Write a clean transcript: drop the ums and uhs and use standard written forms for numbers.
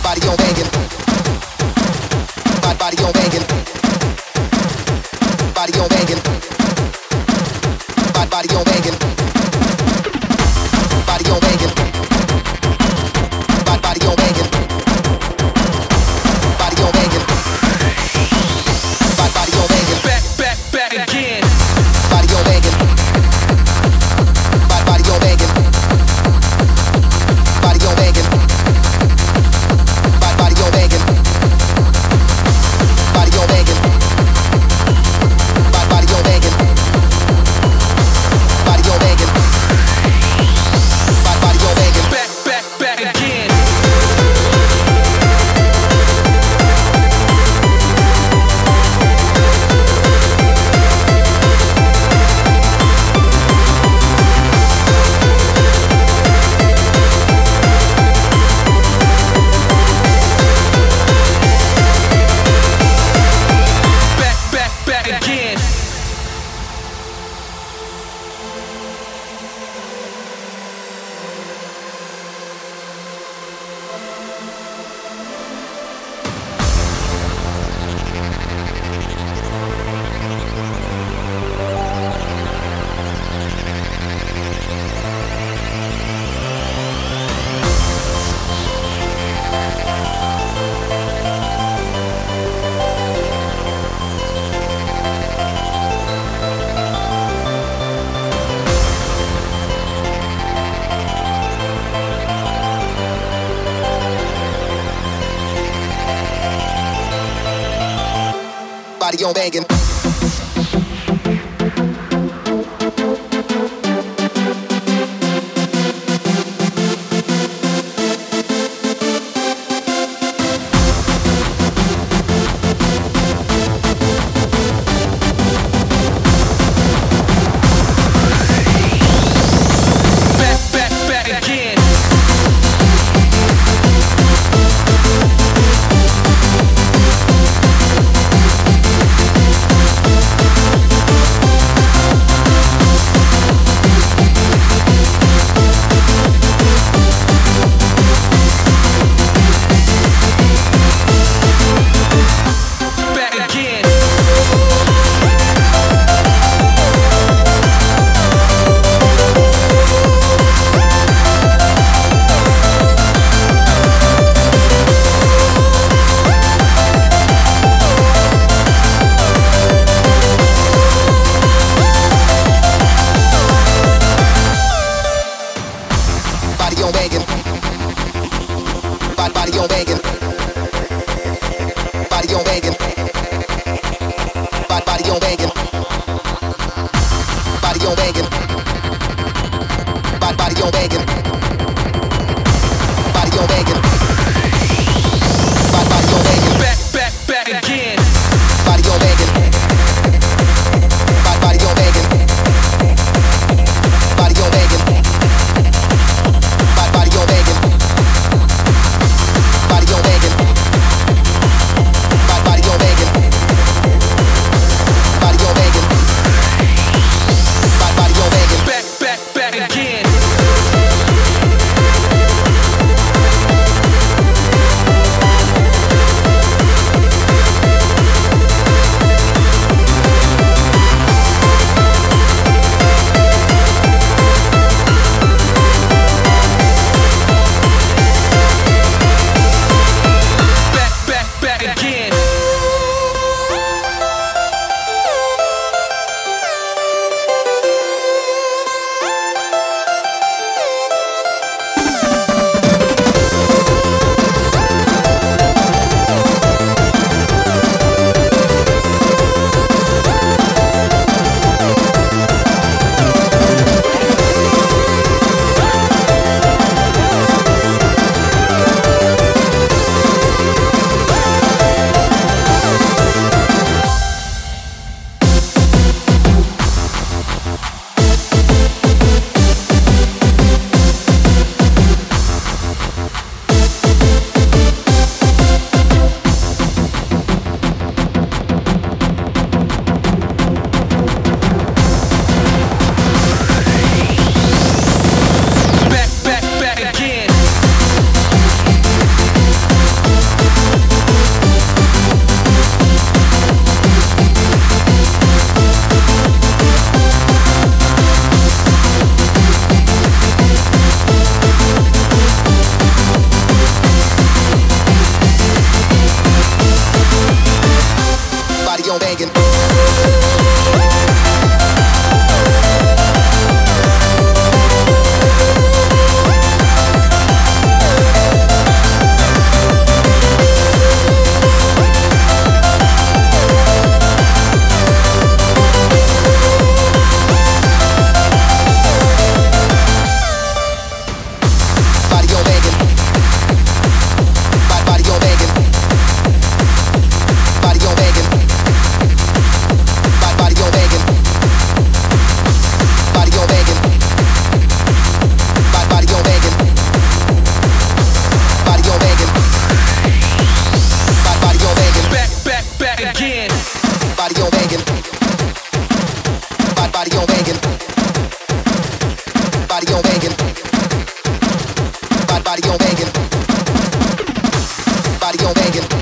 body on banging, body on banging, body on banging, body on banging, body on banging, body on banging, body on banging, body on banging, back again, body on banging, body on banging, body on banging, body on banging, body on banging, body on banging, body on banging, body on banging, back again. Back again. Body on banging. Back again. Body on banging, body on banging, body on banging, body on banging, body on banging, body on banging, body on banging, body on banging, back again, body on banging, body on banging, body on banging. Body on banging, body on banging, body on Body on banging. Body on banging. Body on banging. Body on banging.